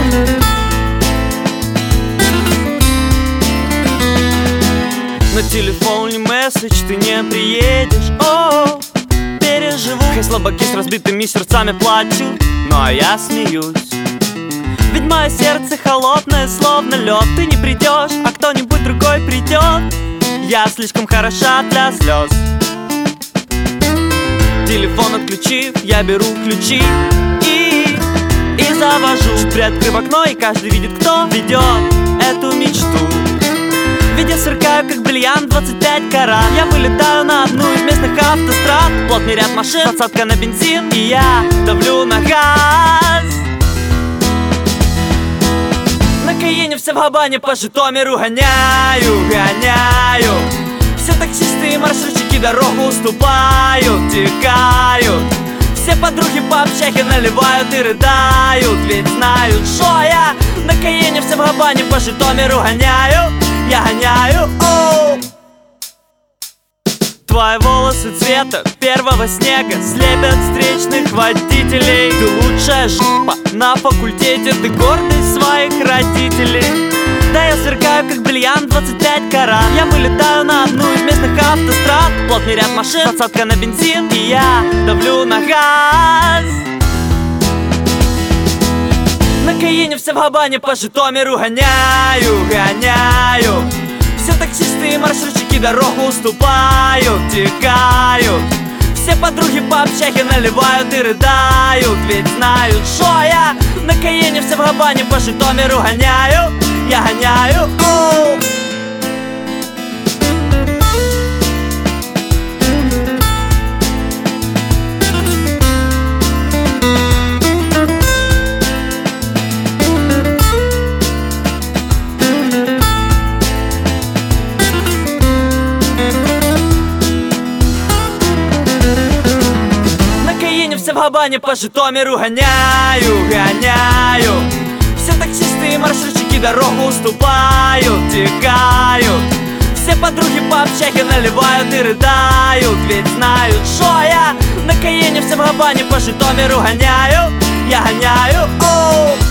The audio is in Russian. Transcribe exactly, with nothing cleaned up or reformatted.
На телефон не месседж, ты не приедешь. О, переживу. Хай слабаки с разбитыми сердцами плачут, ну а я смеюсь. Ведь мое сердце холодное, словно лед. Ты не придешь, а кто-нибудь другой придет. Я слишком хороша для слез. Телефон отключив, я беру ключи и, и завожу. Чуть приоткрыв окно, и каждый видит, кто ведет эту мечту. Ведь я сверкаю, как бриллиант, двадцать пять карат. Я вылетаю на одну из местных автострад. Плотный ряд машин, подсадка на бензин, и я давлю на газ. На Каене все в Габане, по Житомиру гоняю, гоняю. Все таксисты и маршрутчики дорогу уступают, текают. Все подруги по общаге наливают и рыдают, ведь знают, что я на Каене все в Габане, по Житомиру гоняю. Я гоняю, оу. Твои волосы цвета первого снега слепят встречных водителей. Ты лучшая жопа на факультете, ты гордость своих родителей. Да, я сверкаю, как бриллиант, двадцать пять карат. Я вылетаю на одну из местных автострад. Плотный ряд машин, подсадка на бензин, и я давлю на газ. На Каене все в Габане, по Житомиру гоняю, гоняю. Все таксисты и маршрутчики дорогу уступают, текают. Все подруги по общаге наливают и рыдают, ведь знают, что я на Каене все в Габане, по Житомиру гоняю. Я гоняю, оу. В Габане, по Житомиру гоняю, гоняю. Все таксисты и маршрутчики дорогу уступают, текают. Все подруги по общаге наливают и рыдают, ведь знают, что я на Каене все в Габане, по Житомиру гоняю. Я гоняю, оу.